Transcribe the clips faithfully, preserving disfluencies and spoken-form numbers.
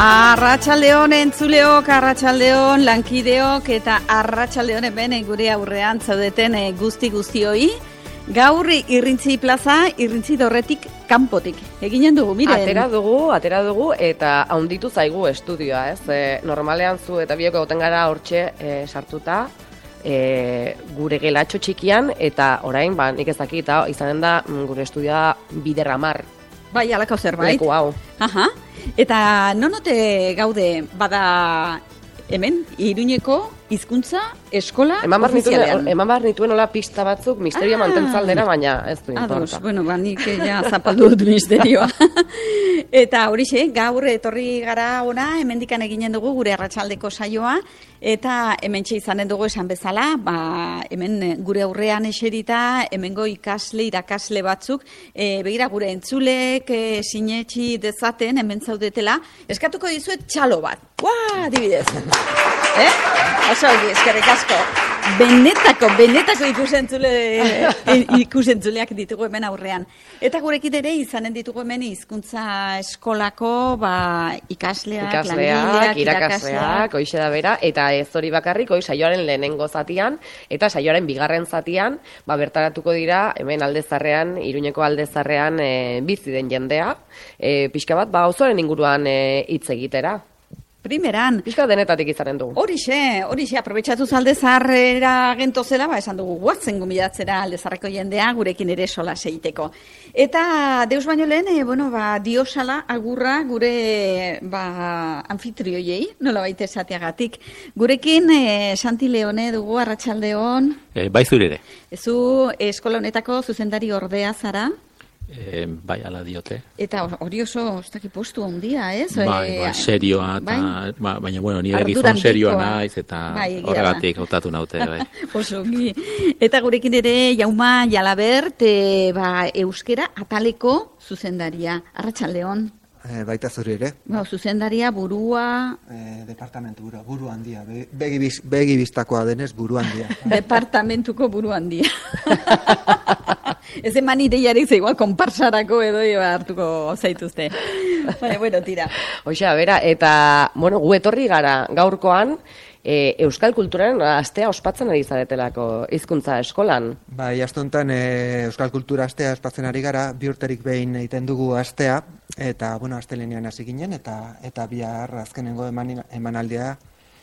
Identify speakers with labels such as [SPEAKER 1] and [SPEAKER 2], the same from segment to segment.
[SPEAKER 1] Arratsaldeon entzuleok, arratsaldeon lankideok eta arratsaldeon hemen gure aurrean zaudeten guzti guztioi. Gaur Irrintzi plaza, Irrintzi dorretik kanpotik. Eginen dugu, miren.
[SPEAKER 2] Atera dugu, atera dugu eta haunditu zaigu estudioa, ez? E, normalean zu eta biok egoten gara hortxe e, sartuta, e, gure gelatxo txikian, eta orain, ba, nik ez dakit, izanen da gure estudioa biderramar.
[SPEAKER 1] Bai, alako zerbait.
[SPEAKER 2] Leku hau.
[SPEAKER 1] Aha. Eta nonote gaude bada hemen, Iruñeko hizkuntza eskola
[SPEAKER 2] eman
[SPEAKER 1] ofizialean.
[SPEAKER 2] Eman behar nituen hola pista batzuk, misterio ah, mantentzaldera, baina ez du importa.
[SPEAKER 1] Ados, bueno, ba, nik ja zapaldu dut misterioa. Eta horixe, gaur etorri gara ona, hemendikan eginen dugu gure arratsaldeko saioa, eta hementxe izanen dugu esan bezala, ba, hemen gure aurrean eserita, hemengo ikasle, irakasle batzuk, e, begira gure entzulek, e, sinetxi dezaten, hemen zaudetela, eskatuko dizuet txalo bat. Ua, dibidez. Eh? Oso, eskerrik asko. Benetako, benetako ikusentzule, ikusentzuleak ditugu hemen aurrean. Eta gurekin ere izanen ditugu hemen hizkuntza eskolako, ba, ikasleak,
[SPEAKER 2] ikasleak, irakasleak, hoixe da bera, eta ez hori bakarrik, hoi saioaren lehenengo zatian, eta saioaren bigarren zatian, ba, bertaratuko dira, hemen aldezarrean, Iruñeko aldezarrean e, bizi den jendea, e, pixka bat, ba, osoren inguruan hitz e, egitera.
[SPEAKER 1] Primeran.
[SPEAKER 2] Pixka denetatik izanen dugu.
[SPEAKER 1] Horixe, horixe, aprobetsatu aldezarrera gentozela, ba, esan dugu guatzen gomidatzera aldezarreko jendea, gurekin ere sola seiteko. Eta deus baino lehen, e, bueno, ba, diosala agurra gure ba, anfitrioiei, nola baita esateagatik. Gurekin, e, Santi Leone dugu, arratsaldeon.
[SPEAKER 3] E, bai zurire.
[SPEAKER 1] Zu eskola honetako zuzendari ordea zara.
[SPEAKER 3] E, bai, ala diote.
[SPEAKER 1] Eta hori oso, ez dakit postu handia, ez?
[SPEAKER 3] Bai, ba, serioa, eta,
[SPEAKER 1] bai?
[SPEAKER 3] ba, baina, bueno, nire gizon serioa naiz, eta
[SPEAKER 1] bai,
[SPEAKER 3] horregatik hautatu naute. Bai.
[SPEAKER 1] Oso, eta gurekin ere, Jauma Jalabert, e, ba, euskera ataleko zuzendaria. Arratsaldeon.
[SPEAKER 4] E, baita zuri ere.
[SPEAKER 1] Ba, zuzendaria, burua...
[SPEAKER 4] E, departamentu buru, buru handia. Be, begi, begi biztakoa denez, buru handia.
[SPEAKER 1] Departamentuko buru handia. Ez eman ideiarik ze igual konparsarako edo hartuko zaituzte. Baina, bueno, tira.
[SPEAKER 2] Hoxe, bera, eta, bueno, gu etorri gara gaurkoan, e, euskal kulturaren astea ospatzen ari zaretelako hizkuntza eskolan.
[SPEAKER 4] Bai, aste honetan e, euskal kultura astea ospatzen ari gara, bi urterik behin egiten dugu astea, eta, bueno, astelenean hasi ginen, eta eta bihar azkenengo eman, emanaldia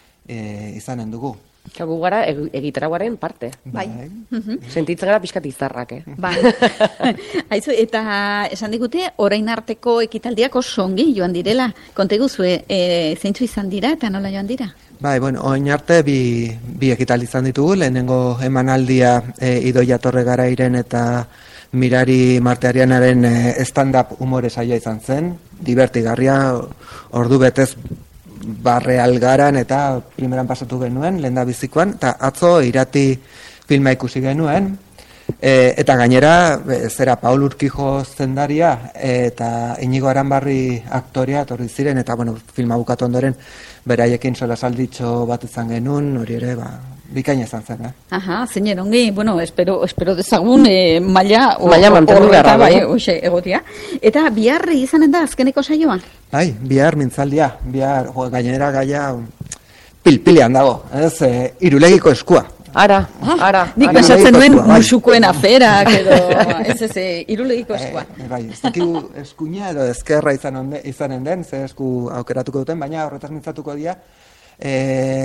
[SPEAKER 4] e, izanen dugu.
[SPEAKER 2] Gu gara egitaraguaren parte.
[SPEAKER 1] Bai.
[SPEAKER 2] Sentitzen gara pixkat izarrak, eh?
[SPEAKER 1] Bai. Aizu, eta esan digute, orain arteko ekitaldiak oso ongi joan direla. Konta eguzue, e, zeintzu izan dira eta nola joan dira?
[SPEAKER 4] Bai, bueno, orain arte bi, bi ekitaldi izan ditugu. Lehenengo emanaldia e, Idoia Torre Garairen eta Mirari Martearianaren e, stand-up umore saioa izan zen. Divertigarria, ordu betez barre algaran eta primeran pasatu genuen, lehen da bizikoan, eta atzo irati filma ikusi genuen, e, eta gainera, e, zera Paul Urquijo zendaria, e, eta Inigo Aranbarri aktorea etorri ziren, eta bueno, filma bukatu ondoren, beraiekin sola salditxo bat izan genuen, hori ere, ba, bikaina izan zen, eh?
[SPEAKER 1] Aha, zeinen ongi, bueno, espero, espero dezagun e, maila
[SPEAKER 2] maila mantendu beharra,
[SPEAKER 1] bai, hoxe, egotia. Eta bihar izanen da azkeneko saioa?
[SPEAKER 4] Bai, bihar mintzaldia, bihar jo, gainera gaia pilpilean dago, ez, e, Irulegiko eskua.
[SPEAKER 2] Ara, ara.
[SPEAKER 1] Nik besatzen duen musukoen aferak edo, ez ez, Irulegiko eskua.
[SPEAKER 4] E, bai, ez dakigu eskuina edo ezkerra izan onde, izanen den, ze esku aukeratuko duten, baina horretaz mintzatuko dira, e,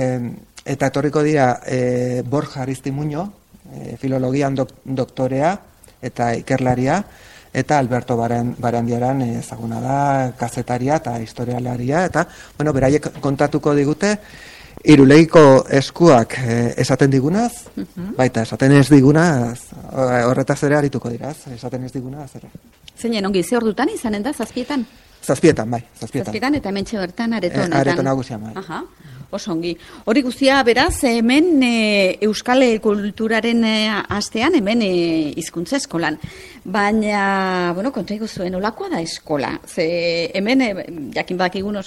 [SPEAKER 4] eta etorriko dira e, Borja Aristimuño, e, filologian dok, doktorea eta ikerlaria, eta Alberto Barandiaran ezaguna da, kazetaria eta historialaria, eta, bueno, beraiek kontatuko digute, Irulegiko eskuak eh, esaten digunaz, uh-huh. baita esaten ez digunaz, horretaz ere arituko diraz, esaten ez digunaz ere.
[SPEAKER 1] Zeinen ongi, ze ordutan izanen da, zazpietan?
[SPEAKER 4] Zazpietan, bai, zazpietan.
[SPEAKER 1] Zazpietan eta hementxe bertan areto honetan.
[SPEAKER 4] E, areto nagusian, bai.
[SPEAKER 1] Aha, oso ongi. Hori guztia beraz, hemen e, euskal kulturaren e, astean, hemen e, hizkuntza eskolan. Baina, bueno, konta zuen, olakoa da eskola. Ze hemen, e, jakin badakigu noski,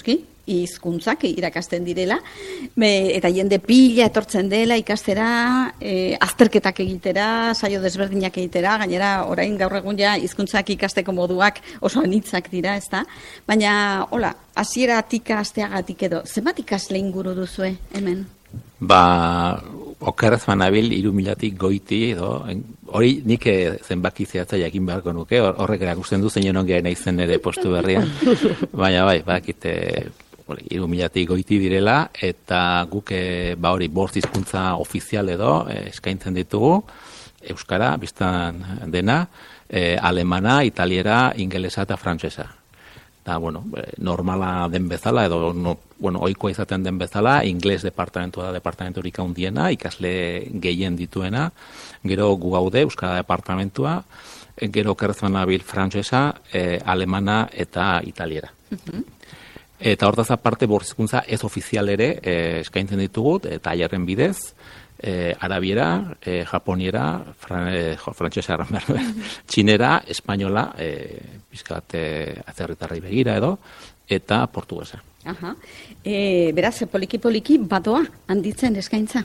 [SPEAKER 1] hizkuntzak irakasten direla, be, eta jende pila etortzen dela ikastera, e, azterketak egitera, saio desberdinak egitera, gainera orain gaur egun ja hizkuntzak ikasteko moduak oso anitzak dira, ezta? Baina, hola, hasieratik hasteagatik edo, zenbat ikasle inguru duzue hemen?
[SPEAKER 3] Ba, okeraz manabil hiru milatik goiti edo, hori nik zenbaki zehatza jakin beharko nuke, horrek erakusten du zein ongean naizen ere postu berrian, baina bai, bakite hiru milatik goiti direla, eta guk ba hori bost hizkuntza ofizial edo eskaintzen ditugu, euskara, biztan dena, eh, alemana, italiera, ingelesa eta frantsesa. Eta, bueno, normala den bezala, edo, no, bueno, ohikoa izaten den bezala, ingles departamentua da departamenturik handiena, ikasle gehien dituena, gero gu gaude, euskara departamentua, gero okerrezman nabil frantsesa, eh, alemana eta italiera. Uh-huh. Eta hortaz aparte, bortzikuntza ez ofizial ere eh, eskaintzen ditugu, eta aiarren bidez, eh, arabiera, eh, japoniera, fran, eh, frantsesa, txinera, espainola, eh, bizkat eh, atzerritarrei begira edo, eta portugesa.
[SPEAKER 1] Aha. E, beraz, poliki-poliki badoa handitzen eskaintza?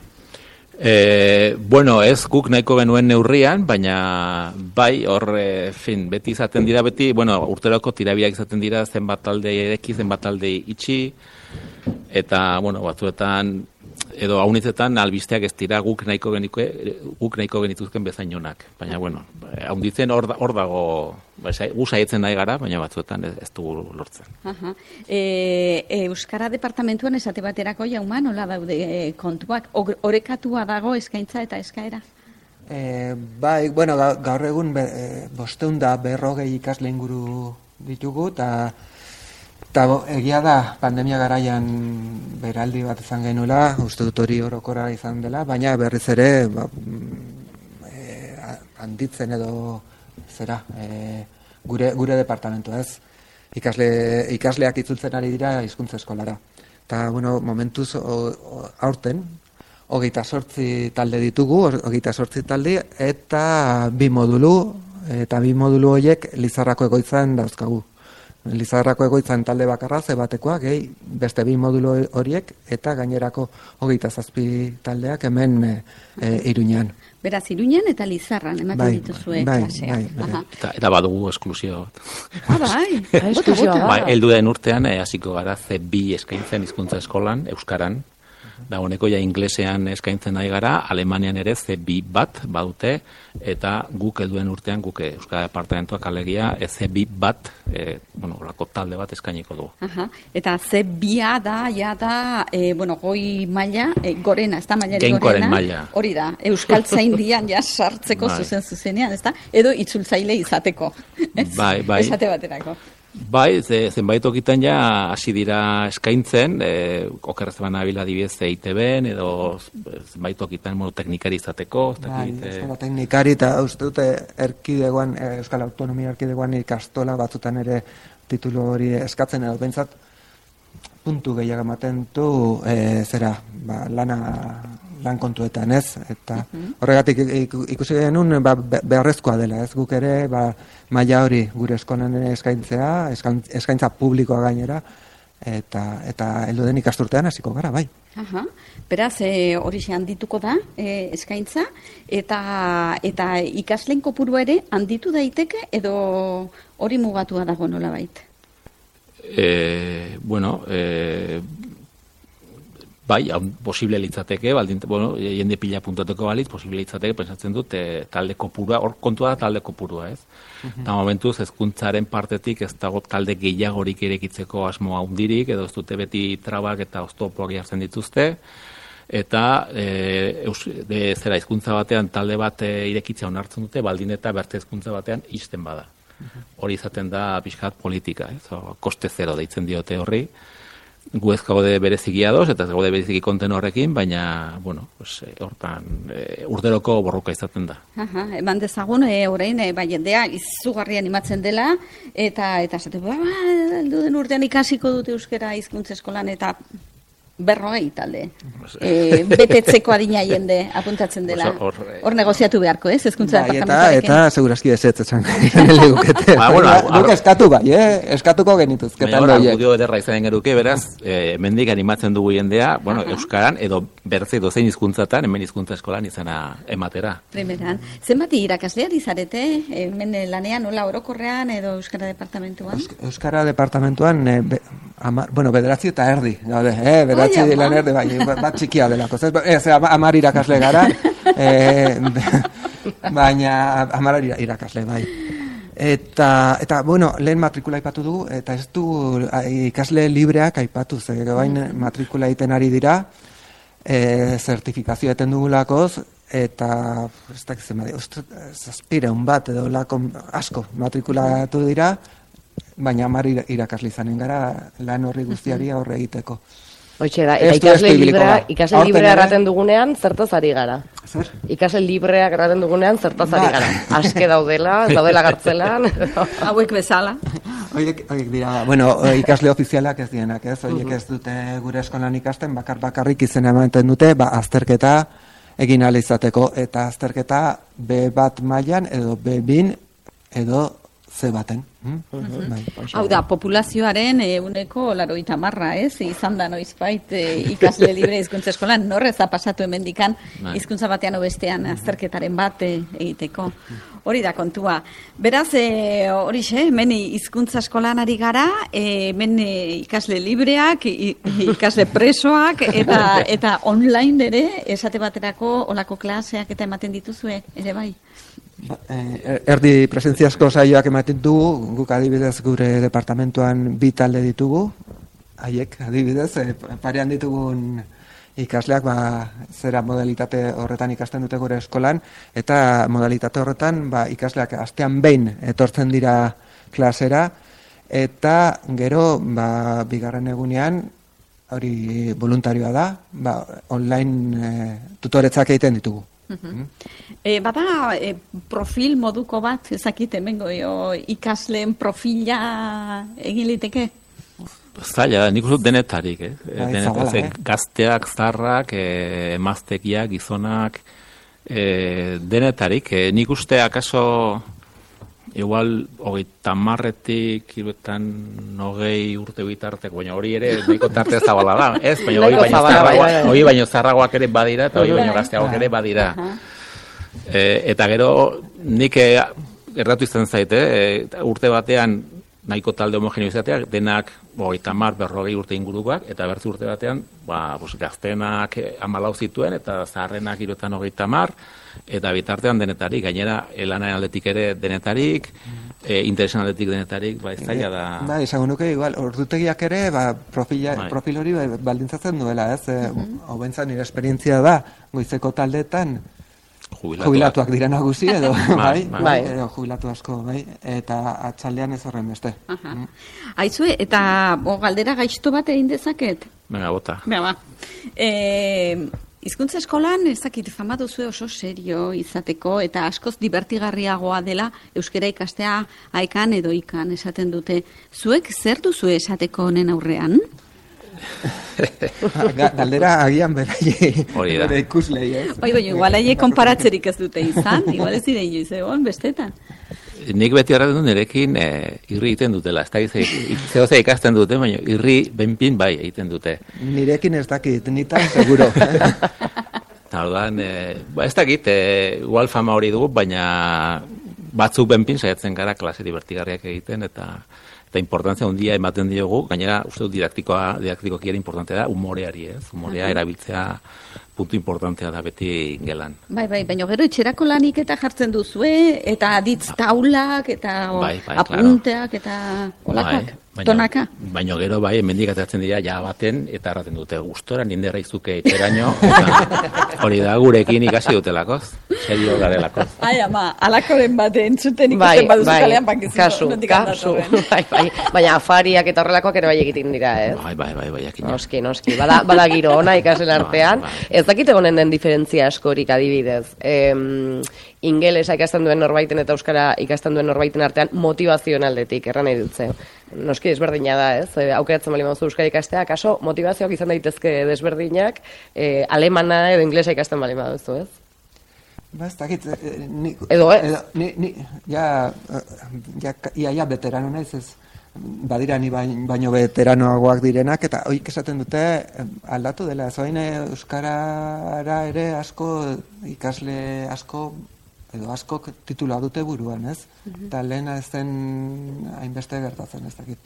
[SPEAKER 3] E, bueno, ez guk nahiko genuen neurrian, baina bai, hor, e, fin, beti izaten dira, beti, bueno, urteroko tirabiak izaten dira, zenbat talde edeki, zenbat talde itxi, eta, bueno, batzuetan, edo haunitzetan albisteak ez dira guk nahiko geniko, guk nahiko genituzken bezainonak. Baina, bueno, haunditzen hor, hor dago, gu saietzen nahi gara, baina batzuetan ez, ez dugu lortzen.
[SPEAKER 1] Aha. E, e, Euskara departamentuan esate baterako jauma, nola daude e, kontuak? Orekatua dago eskaintza eta eskaera?
[SPEAKER 4] E, bai, bueno, gaur egun be, e, bosteun da berrogei ikasle inguru ditugu, eta Eta egia da, pandemia garaian beraldi bat izan genuela, uste dut hori orokora izan dela, baina berriz ere ba, e, handitzen edo zera, e, gure, gure departamentua ez. Ikasle, ikasleak itzultzen ari dira hizkuntza eskolara. Eta, bueno, momentuz o, o, aurten, hogeita sortzi talde ditugu, hogeita sortzi talde, eta bi modulu, eta bi modulu horiek Lizarrako egoitzan dauzkagu. Lizarrako egoitzan talde bakarra, ze batekoa, gehi beste bi modulo horiek, eta gainerako hogeita zazpi taldeak hemen e, e, Iruñan.
[SPEAKER 1] Beraz, Iruñan eta Lizarran ematen
[SPEAKER 4] bai,
[SPEAKER 1] dituzue
[SPEAKER 4] bai,
[SPEAKER 1] klasea.
[SPEAKER 4] Bai, bai.
[SPEAKER 3] Eta, eta badugu esklusio.
[SPEAKER 1] Ah, bai,
[SPEAKER 2] bota, bota.
[SPEAKER 3] Ba, eldu den urtean, eh, hasiko gara ze bi eskaintzen hizkuntza eskolan, euskaran, da honeko ja inglesean eskaintzen nahi gara, Alemanian ere ze bi bat badute, eta guk helduen urtean, guk Euskara Departamentuak alegia, ze bi bat, e, bueno, lako talde bat eskainiko dugu.
[SPEAKER 1] Aha. Eta ze bia da, ja da, e, bueno, goi maila, e, gorena, ez da mailari gorena,
[SPEAKER 3] maila.
[SPEAKER 1] Hori da, Euskaltzaindian ja sartzeko
[SPEAKER 3] bai.
[SPEAKER 1] zuzen zuzenean, ez da, edo itzultzaile izateko, ez?
[SPEAKER 3] Bai, bai.
[SPEAKER 1] Esate baterako.
[SPEAKER 3] Bai, ze, zenbait okitan ja hasi dira eskaintzen, e, okerrez baina bila dibidez E I T B-en, edo zenbait okitan bueno, teknikari izateko.
[SPEAKER 4] Bai, euskala teknikari eta uste dute erkidegoan, Euskal Autonomia erkidegoan ikastola batzutan ere titulu hori eskatzen edo bentsat puntu gehiago ematen du e, zera, ba, lana lan kontuetan, ez? Eta horregatik ikusi genuen ba, beharrezkoa dela, ez? Guk ere ba, maila hori gure eskolan eskaintzea, eskaintza publikoa gainera, eta eta heldu den ikasturtean hasiko gara, bai.
[SPEAKER 1] Aha. Beraz, e, hori handituko da e, eskaintza, eta eta ikasleen kopuru ere handitu daiteke edo hori mugatua dago nolabait?
[SPEAKER 3] Eh, bueno, eh, bai, posible litzateke, baldin, bueno, jende pila puntateko balitz, posible litzateke, pensatzen dut, e, talde kopurua, hor kontua da talde kopurua, ez? Uh-huh. Eta momentuz, hezkuntzaren partetik ez dago talde gehiagorik irekitzeko asmoa hundirik, edo ez dute beti trabak eta oztopoak jartzen dituzte, eta e, eus, de, zera hizkuntza batean talde bat e, irekitzea onartzen dute, baldin eta berte hizkuntza batean isten bada. Uh-huh. Hori izaten da pixkat politika, ez? O, koste zero deitzen diote horri. Gu ez gaude bereziki ados, eta ez gaude bereziki konten horrekin, baina, bueno, pues, hortan e, urderoko borroka izaten da.
[SPEAKER 1] Aha, eman dezagun, e, orain, e, bai, jendea izugarri animatzen dela, eta, eta zate, ba, ba, duden urtean ikasiko dute euskara hizkuntza eskolan, eta berrogei talde. E, betetzeko adina jende apuntatzen dela. Hor, hor negoziatu beharko, ez? Hezkuntza
[SPEAKER 4] bai,
[SPEAKER 1] departamentuarekin.
[SPEAKER 4] Eta, eta segurazki ez ez esan legukete.
[SPEAKER 3] Ba, bueno,
[SPEAKER 4] Guk eskatu bai, eh? Eskatuko genituzketan
[SPEAKER 3] doiek.
[SPEAKER 4] doiek.
[SPEAKER 3] Baina, ederra izanen geruke, beraz, eh, mendik animatzen dugu jendea, bueno, uh-huh. euskaran, edo bertze dozein hizkuntzatan, hemen hizkuntza eskolan izana ematera.
[SPEAKER 1] Primeran. Zenbati irakasleari zarete, hemen lanean, nola orokorrean, edo euskara departamentuan?
[SPEAKER 4] Euskara departamentuan, eh, be, ama, bueno, bederatzi eta erdi, gaude, eh? Bederatzi oh, lan erdi, bai, bat txikia delako. Ez, amar irakasle gara, eh, baina amar irakasle, bai. Eta, eta, bueno, lehen matrikula aipatu dugu, eta ez du ikasle libreak aipatu, ze bain matrikula egiten ari dira, e, zertifikazio eten dugulakoz, eta, ez da, zazpireun bat, edo lako asko matrikulatu dira, baina amar irakasle izanen gara lan horri guztiari aurre egiteko.
[SPEAKER 2] Hoitxe da, eta ikasle librea, ikasle librea erraten dugunean, zertaz ari gara.
[SPEAKER 4] Zer?
[SPEAKER 2] Ikasle libreak erraten dugunean, zertaz ari gara. Aske daudela, daudela gartzelan.
[SPEAKER 1] Hauek bezala.
[SPEAKER 4] Oiek, oiek dira, bueno, ikasle ofizialak ez dienak, ez? Oiek ez dute gure eskolan ikasten, bakar bakarrik izena ematen dute, ba, azterketa egin ahal izateko, eta azterketa B bat mailan edo B bin edo C baten. Hmm?
[SPEAKER 1] Uh-huh. Bai, hau da, populazioaren eguneko larogeita marra, ez? Izan da noizbait e, ikasle libre hizkuntza eskolan, norrez da pasatu hemendikan hizkuntza batean o bestean azterketaren bat e, egiteko. Hori da kontua. Beraz, e, hori xe, hemen hizkuntza eskolan ari gara, e, hemen e, ikasle libreak, i, ikasle presoak, eta eta online ere, esate baterako olako klaseak eta ematen dituzue, ere bai?
[SPEAKER 4] Erdi presentziazko saioak ematen dugu, guk adibidez gure departamentuan bi talde ditugu, haiek adibidez, parean ditugun ikasleak ba, zera modalitate horretan ikasten dute gure eskolan, eta modalitate horretan ba, ikasleak astean behin etortzen dira klasera, eta gero ba, bigarren egunean, hori voluntarioa da, ba, online e, tutoretzak egiten ditugu.
[SPEAKER 1] Uh-huh. E, bada e, profil moduko bat, ezakit hemengo ikasleen profila egin liteke?
[SPEAKER 3] Zaila, nik uste denetarik, eh?
[SPEAKER 4] Bai,
[SPEAKER 3] denetarik,
[SPEAKER 4] zabala, eh?
[SPEAKER 3] Gazteak, zarrak, eh, emaztekiak, gizonak, eh, denetarik. Eh, nik uste akaso, igual, hogeita marretik, iruetan, hogei urte bitarteko, baina hori ere, nahiko tarte zabala da, ez? Baina hori baino zarragoak, hori baino zarragoak ere badira, eta hori baino gazteagoak ere badira. Eh, eta gero, nik eh, erratu izan zaite, eh, urte batean, nahiko talde homogeneo izateak, denak hogeita hamar berrogei urte ingurukoak, eta bertzi urte batean, ba, bus, gaztenak hamalau zituen, eta zaharrenak hiruetan hogeita hamar, eta bitartean denetarik, gainera, lanaren aldetik ere denetarik, e, interesen aldetik denetarik, ba, ez zaila da...
[SPEAKER 4] Ba, izango nuke, igual, ordutegiak ere, ba, profila, bai. profil hori ba, baldintzatzen duela, ez? Mm-hmm. Hau bentzan, nire esperientzia da, goizeko taldeetan, Jubilatuak. Jubilatuak dira nagusi edo, bai, bai, bai. Edo jubilatu asko, bai, eta atxaldean ez horren beste.
[SPEAKER 1] Mm. Aizue, eta bo, galdera gaizto bat egin dezaket?
[SPEAKER 3] Venga, bota.
[SPEAKER 1] Venga, ba. E, hizkuntza eskolan, ezakit, fama duzue oso serio izateko, eta askoz divertigarriagoa dela euskera ikastea aikan edo ikan esaten dute. Zuek zer duzu esateko honen aurrean?
[SPEAKER 4] Galdera agian beraiei
[SPEAKER 3] bere
[SPEAKER 4] ikuslei, ez?
[SPEAKER 1] Bai, bai, igual haiek konparatzerik ez dute izan, igual ez dira inoiz egon, bestetan.
[SPEAKER 3] Nik beti horretu nirekin e, irri egiten dutela, ez da zehose ikasten dute, baina irri benpin bai egiten dute.
[SPEAKER 4] Nirekin ez dakit, nitan seguro.
[SPEAKER 3] Eta orduan, e, ba, ez dakit, e, igual fama hori dugu, baina batzuk benpin saiatzen gara klase divertigarriak egiten, eta eta importantzia handia ematen diogu, gainera uste dut didaktikoa, didaktikoki ere importantea da, humoreari, ez? Humorea erabiltzea puntu importantea da beti gelan.
[SPEAKER 1] Bai, bai, baina gero etxerako lanik eta jartzen duzue, eta aditz taulak, eta o,
[SPEAKER 3] bai, bai,
[SPEAKER 1] apunteak, eta olakak,
[SPEAKER 3] bai,
[SPEAKER 1] tonaka.
[SPEAKER 3] Baina gero, bai, hemendik ateratzen dira ja baten, eta erraten dute gustora ninderra izuke etxeraino, eta hori da gurekin ikasi dutelakoz, serio garelakoz.
[SPEAKER 1] Ai, ama, alakoren bat entzuten ikusten
[SPEAKER 2] bai,
[SPEAKER 1] baduzu
[SPEAKER 2] bai,
[SPEAKER 1] kalean bakizu.
[SPEAKER 2] Kasu, kasu, bai, bai, baina afariak eta horrelakoak ere bai egiten dira, ez?
[SPEAKER 3] Bai, bai, bai, bai, jakina.
[SPEAKER 2] Noski, noski, bada, bada giro ona ikasen artean,
[SPEAKER 3] bai, bai.
[SPEAKER 2] ez dakit egonen den diferentzia askorik adibidez. E, ingelesa ikasten duen norbaiten eta euskara ikasten duen norbaiten artean motivazioen aldetik, erran nahi dutze. Noski desberdina da, ez? E, aukeratzen bali mazu euskara ikastea, kaso motivazioak izan daitezke desberdinak, e, alemana edo inglesa ikasten bali maduzu, ez?
[SPEAKER 4] Ba, ez dakit, ni,
[SPEAKER 2] edo, eh?
[SPEAKER 4] edo, ni, ni, ja, ja, ia, ia veterano naiz, ez, badira ni baino veteranoagoak direnak, eta hoik esaten dute aldatu dela, ez oin euskarara ere asko, ikasle asko, edo askok titula dute buruan, ez? Mm-hmm. Eta lehena ez zen hainbeste gertatzen, ez dakit.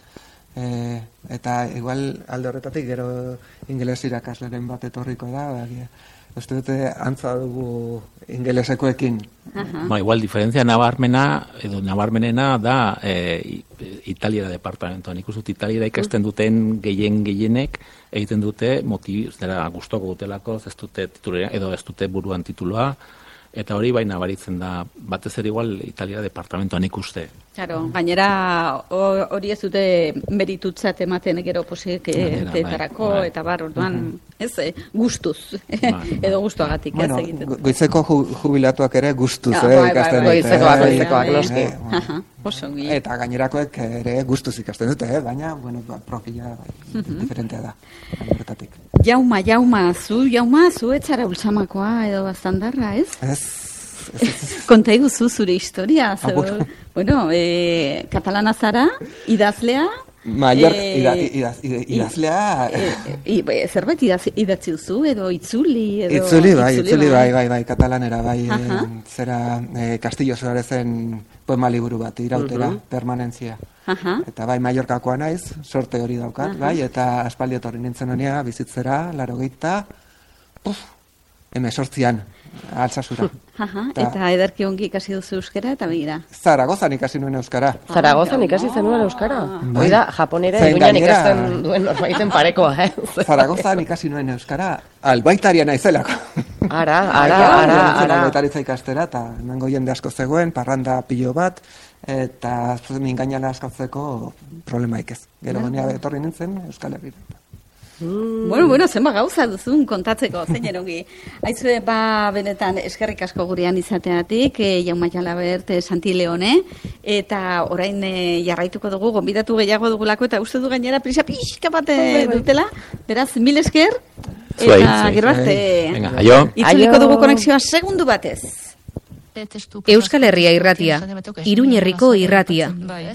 [SPEAKER 4] E, eta igual alde horretatik gero ingeles irakasleren bat etorriko da, baina, uste dute antza dugu ingelesekoekin.
[SPEAKER 1] Aha.
[SPEAKER 3] Ba, igual, diferentzia nabarmena, edo nabarmenena da e, Italiara departamentoan. Ikusut Italiara ikasten duten gehien gehienek egiten dute motibi, zera gustoko dutelako, ez dute titulera, edo ez dute buruan titulua, eta hori bai nabaritzen da, batez ere igual Italiara departamentoan ikuste.
[SPEAKER 1] Claro, gainera hori ez dute meritutzat ematen gero posiketarako
[SPEAKER 3] bai, bai.
[SPEAKER 1] eta bar, orduan, ez, eh, gustuz,
[SPEAKER 3] Bai,
[SPEAKER 1] edo gustuagatik
[SPEAKER 4] Bueno,
[SPEAKER 1] ez egiten.
[SPEAKER 4] goizeko ju, jubilatuak ere gustuz,
[SPEAKER 1] Ja,
[SPEAKER 4] eh,
[SPEAKER 1] bai, bai,
[SPEAKER 4] ikasten
[SPEAKER 1] bai,
[SPEAKER 4] dute.
[SPEAKER 2] goizekoak,
[SPEAKER 4] eh,
[SPEAKER 2] goizekoak,
[SPEAKER 4] eh,
[SPEAKER 2] noski.
[SPEAKER 4] eh, bueno.
[SPEAKER 1] Aha, oso ongi.
[SPEAKER 4] Eta gainerakoek ere gustuz ikasten dute, eh? Baina, bueno, ba, profila bai, diferentea da, horretatik.
[SPEAKER 1] Jauma, jauma, zu, jauma, zu etzara ultzamakoa edo bastandarra, ez?
[SPEAKER 4] Ez, ez, ez,
[SPEAKER 1] Konta iguzu zure historia, ze,
[SPEAKER 4] Agur.
[SPEAKER 1] bueno, e, katalana zara, idazlea,
[SPEAKER 4] Maior,
[SPEAKER 1] eh,
[SPEAKER 4] ida, idaz, ida, idazlea...
[SPEAKER 1] e, i, bai, zerbait idaz, idatzi duzu, edo itzuli, edo...
[SPEAKER 4] Itzuli bai, itzuli bai, bai, bai, katalanera bai,
[SPEAKER 1] Aha.
[SPEAKER 4] eh, zera eh, Castillo Suarezen poema liburu bat, irautera,
[SPEAKER 2] Mhm.
[SPEAKER 4] permanentzia.
[SPEAKER 1] Aha.
[SPEAKER 4] Eta bai, Mallorcakoa naiz, sorte hori daukat,
[SPEAKER 1] Aha.
[SPEAKER 4] bai, eta aspaldi etorri nintzen honea, bizitzera, larogeita, puf, emesortzian, Altsasura.
[SPEAKER 1] Aha,
[SPEAKER 4] Ta-
[SPEAKER 1] eta ederki ongi ikasi duzu euskara, eta begira.
[SPEAKER 4] Zaragozan ikasi nuen euskara.
[SPEAKER 2] Zaragozan ikasi zenuen euskara.
[SPEAKER 4] Bai.
[SPEAKER 2] Hoi da, japonera
[SPEAKER 4] Zain
[SPEAKER 2] egunean
[SPEAKER 4] gainera-
[SPEAKER 2] ikasten duen norbaiten parekoa, eh?
[SPEAKER 4] Zaragozan ikasi nuen euskara, albaitaria naizelako.
[SPEAKER 2] Ara,
[SPEAKER 4] Bai,
[SPEAKER 2] ara, ara, ara.
[SPEAKER 4] Albaitaritza ikastera, eta nango jende asko zegoen, parranda pilo bat, eta mingainala askatzeko problemaik ez. Gero honea etorri nintzen, Euskal Herrira.
[SPEAKER 1] Bueno, bueno, zenba gauza duzun kontatzeko, zein erongi. Aizue, ba, benetan, eskerrik asko gurean izateatik, e, Jauma Jalabert, e, Santi Leone, eta orain e, jarraituko dugu, gonbidatu gehiago dugulako, eta uste du gainera prisa pixka bat e, dutela, beraz, mil esker,
[SPEAKER 3] Zuei,
[SPEAKER 1] eta
[SPEAKER 3] zuei.
[SPEAKER 1] gero arte,
[SPEAKER 3] Venga, aio.
[SPEAKER 1] itzuliko
[SPEAKER 2] Aio.
[SPEAKER 1] dugu konexioa segundu batez.
[SPEAKER 5] Euskal Herria irratia, Iruñerriko irratia.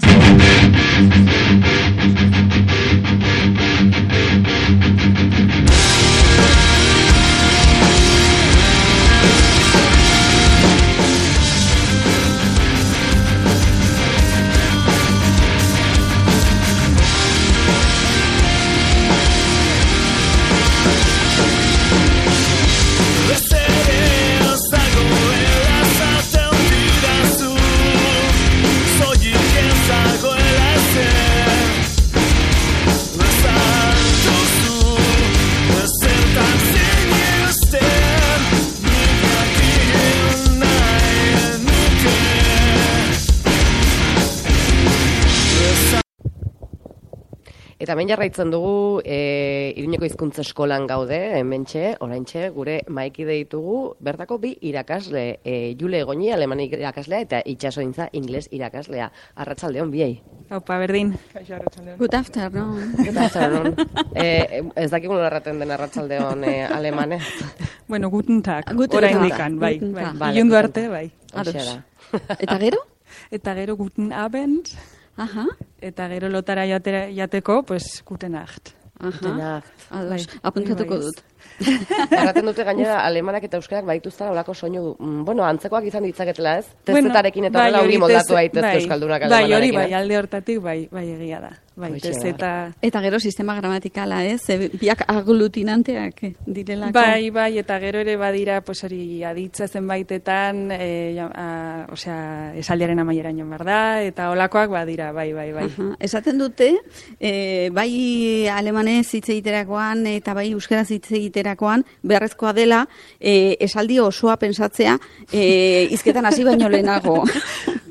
[SPEAKER 2] Eta hemen jarraitzen dugu, e, Iruñeko hizkuntza eskolan gaude, hementxe, oraintxe, gure maikide ditugu, bertako bi irakasle, e, Jule Egoñi, aleman irakaslea, eta itxasointza ingles irakaslea. Arratsaldeon biei.
[SPEAKER 6] Aupa, berdin.
[SPEAKER 1] Good afternoon.
[SPEAKER 2] Eta zaron, e, ez dakigun erraten den arratsaldeon e, alemanez.
[SPEAKER 6] Bueno, guten tag.
[SPEAKER 1] Guten
[SPEAKER 6] Orain
[SPEAKER 1] Tag.
[SPEAKER 6] dikan, bai.
[SPEAKER 1] Guten
[SPEAKER 6] bai.
[SPEAKER 1] Tag.
[SPEAKER 2] Vale,
[SPEAKER 6] Ilundu
[SPEAKER 2] guten
[SPEAKER 6] arte, bai.
[SPEAKER 2] Horixe
[SPEAKER 1] Ados.
[SPEAKER 2] da.
[SPEAKER 1] Eta gero?
[SPEAKER 6] Eta gero guten Abend,
[SPEAKER 1] Aha,
[SPEAKER 6] eta gero lotara jatera, jateko, pues, guten Nacht.
[SPEAKER 1] aha. Ados,
[SPEAKER 6] Bai,
[SPEAKER 1] apuntatuko
[SPEAKER 6] bai, bai.
[SPEAKER 1] dut.
[SPEAKER 2] Erraten dute gainera alemanak eta euskarak baituztela olako soinu, mm, bueno, antzekoak izan ditzaketela, ez?
[SPEAKER 6] Bueno,
[SPEAKER 2] Tezetarekin eta
[SPEAKER 6] bai,
[SPEAKER 2] horrela
[SPEAKER 6] hori
[SPEAKER 2] hori moldatu
[SPEAKER 6] tez-
[SPEAKER 2] daitezke
[SPEAKER 6] bai,
[SPEAKER 2] euskaldunak
[SPEAKER 6] Bai, hori
[SPEAKER 2] alemanarekin.
[SPEAKER 6] bai, alde hortatik, bai, bai egia da. Bai,
[SPEAKER 2] Hoxe da.
[SPEAKER 6] tezeta...
[SPEAKER 1] Eta gero sistema gramatikala, ez? E, biak aglutinanteak direlako.
[SPEAKER 6] Bai, bai, eta gero ere badira, pues hori aditza zenbaitetan, e, ja, a, osea, esaldiaren amaieraino behar da, eta olakoak badira, bai, bai, bai.
[SPEAKER 1] Aha. Esaten dute, e, bai alemanez hitz egiterakoan eta bai euskaraz hitz egiterakoan beharrezkoa dela e, esaldi osoa pensatzea e, hizketan hasi baino lehenago.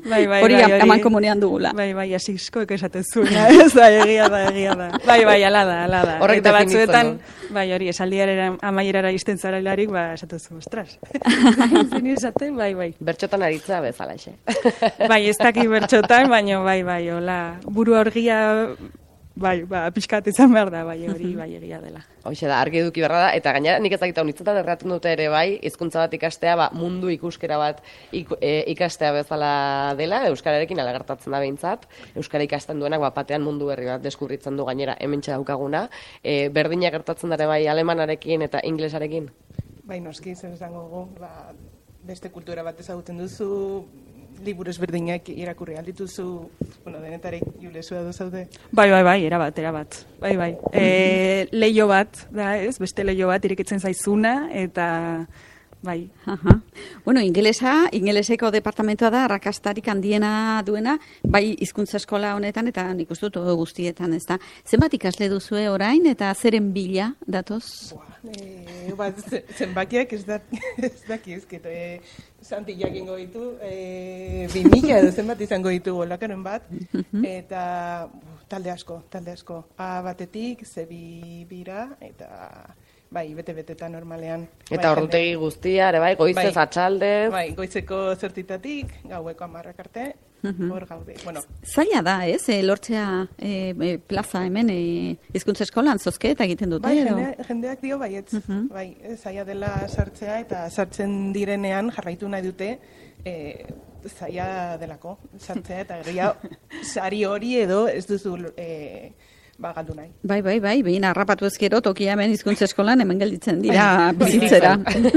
[SPEAKER 6] Bai, bai,
[SPEAKER 1] hori
[SPEAKER 6] bai,
[SPEAKER 1] aman komunean dugula.
[SPEAKER 6] Bai, bai, asiskoek esaten zuena, ez da, egia da, egia da. Bai, bai, ala da, ala da.
[SPEAKER 2] Horrek
[SPEAKER 6] Eta
[SPEAKER 2] definitzen
[SPEAKER 6] batzuetan,
[SPEAKER 2] du.
[SPEAKER 6] bai, hori, esaldiaren amaierara izten zarelarik, ba, esaten zu, ostras. Zini esaten, bai, bai.
[SPEAKER 2] Bertxotan aritzea bezalaxe.
[SPEAKER 6] Bai, ez daki bertxotan, baina bai, bai, hola, buru argia, bai, ba, pixkat izan behar da, bai, hori, bai, egia dela.
[SPEAKER 2] Hoxe da, argi eduki berra da, eta gainera nik ezagita honitzetan erraten dute ere bai, hizkuntza bat ikastea, ba, mundu ikuskera bat ik, e, ikastea bezala dela, euskararekin alagartatzen da behintzat, euskara ikasten duenak, ba, batean mundu berri bat deskurritzen du gainera hementxe daukaguna, e, berdina gertatzen dara bai alemanarekin eta inglesarekin?
[SPEAKER 7] Bai, noski, zer esango gu, ba, beste kultura bat ezagutzen duzu, liburu ezberdinak irakurri aldituzu, bueno, denetarek julesua du zaude.
[SPEAKER 6] Bai, bai, bai, erabat, erabat. Bai, bai. E, leio bat, da, ez? Beste leio bat irekitzen zaizuna, eta bai.
[SPEAKER 1] Aha. Bueno, ingelesa, ingeleseko departamentoa da, arrakastarik handiena duena, bai hizkuntza eskola honetan, eta nik uste dut guztietan, ez da. Zenbat ikasle duzue orain, eta zeren bila datoz?
[SPEAKER 7] E, bat, zenbakiak ez, da, ez daki ezketo, e, Santi jakingo ditu, e, bi mila edo zenbat izango ditu olakaren bat, eta uh, talde asko, talde asko. A batetik, zebi bira, eta bai, bete-beteta normalean.
[SPEAKER 2] Eta
[SPEAKER 7] bai,
[SPEAKER 2] ordutegi guztia, ere bai, goizez,
[SPEAKER 7] bai,
[SPEAKER 2] atxaldez.
[SPEAKER 7] Bai, goizeko zertitatik, gaueko amarrak arte, hor gaude. Bueno,
[SPEAKER 1] zaila da, ez? E, lortzea e, e, plaza hemen e, hizkuntza eskolan zozketa egiten dute,
[SPEAKER 7] bai,
[SPEAKER 1] edo?
[SPEAKER 7] jende, jendeak dio baietz. Bai, zaila dela sartzea eta sartzen direnean jarraitu nahi dute e, zaila delako sartzea eta geria sari hori edo ez duzu e, ba, galdu nahi.
[SPEAKER 1] Bai, bai, bai, behin harrapatu ezkero tokia hemen hizkuntza eskolan hemen gelditzen dira bizitzera.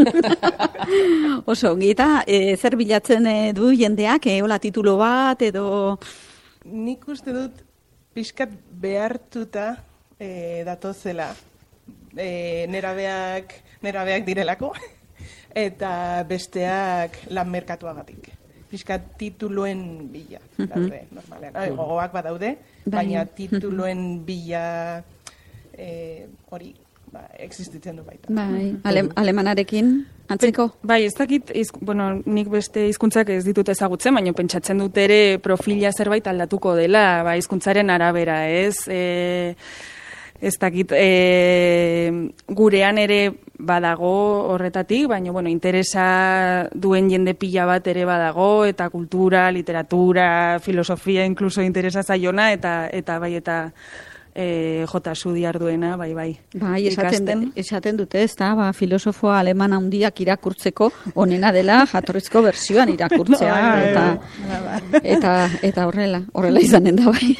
[SPEAKER 1] Oso, ongi, eta e, zer bilatzen e, du jendeak, e, hola titulo bat, edo...
[SPEAKER 7] Nik uste dut pixkat behartuta e, datozela e, nerabeak, nerabeak direlako, eta besteak lan merkatuagatik. Pixkat tituluen bila, daude, normalean. Ai, gogoak badaude, baina tituluen bila e, hori ba, existitzen du baita.
[SPEAKER 1] Bai, Ale, alemanarekin, antzeko?
[SPEAKER 6] Bai, ez dakit, iz, bueno, nik beste hizkuntzak ez ditut ezagutzen, baina pentsatzen dut ere profila zerbait aldatuko dela, ba, hizkuntzaren arabera, ez? E, ez dakit, e, gurean ere badago horretatik, baina, bueno, interesa duen jende pila bat ere badago, eta kultura, literatura, filosofia, inkluso interesa zaiona, eta, eta bai, eta e, jota sudiar duena, bai, bai.
[SPEAKER 1] Bai, esaten, esaten dute, ez da, ba, filosofo aleman handiak irakurtzeko onena dela jatorrizko bersioan irakurtzea, eta, eta, eta horrela, horrela izanen da, bai.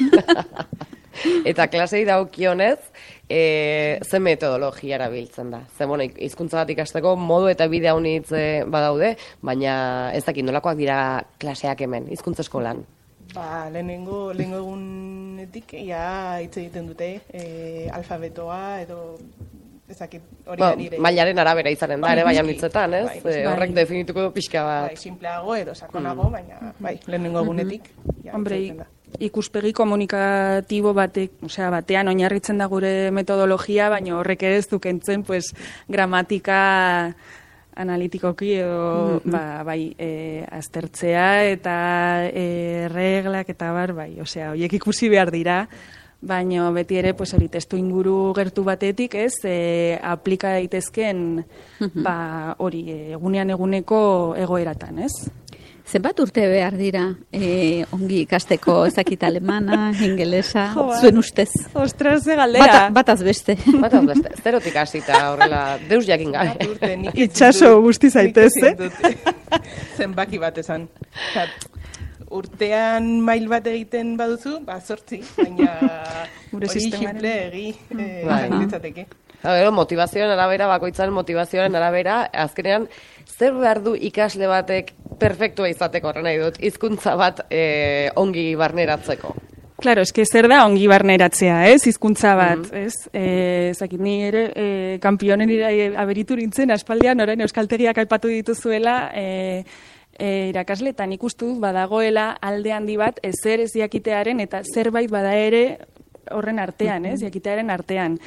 [SPEAKER 2] Eta klasei daukionez, e, ze metodologia erabiltzen da. Ze, bueno, hizkuntza bat ikasteko modu eta bide haunitz e, badaude, baina ez dakit nolakoak dira klaseak hemen, hizkuntza eskolan.
[SPEAKER 7] Ba, lehenengo, lehenengo egunetik, ja, hitz egiten dute, e, alfabetoa, edo, ezakit, hori
[SPEAKER 2] Ba,
[SPEAKER 7] nire.
[SPEAKER 2] mailaren arabera izanen da, ere, baina hitzetan, ez?
[SPEAKER 7] Bai, bai,
[SPEAKER 2] E, horrek definituko du pixka bat.
[SPEAKER 7] Bai, simpleago edo sakonago, baina, bai, lehenengo egunetik, ja,
[SPEAKER 6] Hombre,
[SPEAKER 7] hitz egiten da.
[SPEAKER 6] ikuspegi komunikatibo batek, osea, batean oinarritzen da gure metodologia, baina horrek ere ez dukentzen, pues, gramatika analitikoki edo, ba, bai, e, aztertzea eta e, reglak eta bar, bai, osea, horiek ikusi behar dira, baina beti ere, pues, hori testu inguru gertu batetik, ez, e, aplika daitezken, ba, hori, egunean eguneko egoeratan, ez?
[SPEAKER 1] Zenbat urte behar dira e, ongi ikasteko ezakit alemana, ingelesa, zuen ustez?
[SPEAKER 6] Ostras, ze galdera.
[SPEAKER 1] Bata, bataz beste.
[SPEAKER 2] Bataz beste, zerotik hasita horrela, deus jakin gabe.
[SPEAKER 7] Bat urte, nik ez
[SPEAKER 6] Itxaso
[SPEAKER 7] dut-
[SPEAKER 6] guzti zaitez,
[SPEAKER 7] nik
[SPEAKER 6] eh?
[SPEAKER 7] ezin dut zenbaki bat esan. Osea, urtean mail bat egiten baduzu, ba, zortzi, baina
[SPEAKER 6] Gure
[SPEAKER 7] hori
[SPEAKER 6] sistemaren-
[SPEAKER 7] simple egi, eh,
[SPEAKER 2] Bai.
[SPEAKER 7] izan litzateke.
[SPEAKER 2] Gero, motivazioaren arabera, bakoitzaren motivazioaren arabera, azkenean, zer behar du ikasle batek perfektua izateko, horren nahi dut, hizkuntza bat e, ongi barneratzeko?
[SPEAKER 6] Claro, eske zer da ongi barneratzea, ez? Hizkuntza bat, ez? Eh, ezakit ni ere eh kanpionen ira- aberitu nintzen aspaldian orain euskaltegiak aipatu dituzuela, eh E, irakasletan ikustu dut badagoela alde handi bat ezer ez jakitearen eta zerbait bada ere horren artean, ez? Jakitearen artean.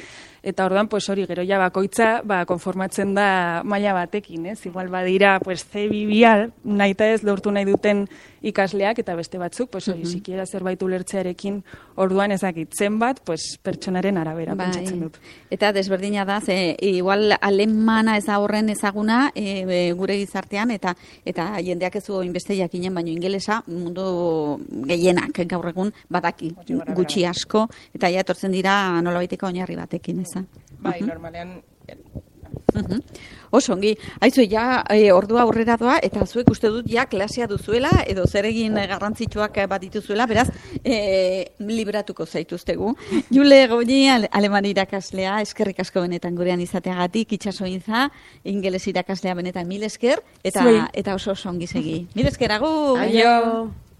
[SPEAKER 6] eta orduan, pues hori, gero ja bakoitza, ba, konformatzen da maila batekin, ez? Igual badira, pues, C bi bia, nahita ez lortu nahi duten ikasleak, eta beste batzuk, pues hori, sikiera zerbait ulertzearekin orduan ezakit zenbat, pues, pertsonaren arabera,
[SPEAKER 1] bai.
[SPEAKER 6] Pentsatzen dut.
[SPEAKER 1] Eta desberdina da, ze, igual alemana ez da horren ezaguna e, gure gizartean, eta eta jendeak ez du inbeste jakinen, baino ingelesa mundu gehienak gaur egun badaki, gutxi asko, eta ja etortzen dira nolabaiteko oinarri batekin, eza.
[SPEAKER 7] Bai, normalean...
[SPEAKER 1] Uh-huh. Oso, ongi, haizu, ja e, ordua aurrera doa, eta zuek uste dut ja klasea duzuela, edo zer egin garrantzitsuak bat dituzuela, beraz, e, libratuko zaituztegu. Jule Goñi, aleman irakaslea, eskerrik asko benetan gurean izateagatik, itxasointza, ingeles irakaslea benetan mil esker, eta, eta oso oso ongi segi. Mil esker, agur!
[SPEAKER 2] Aio!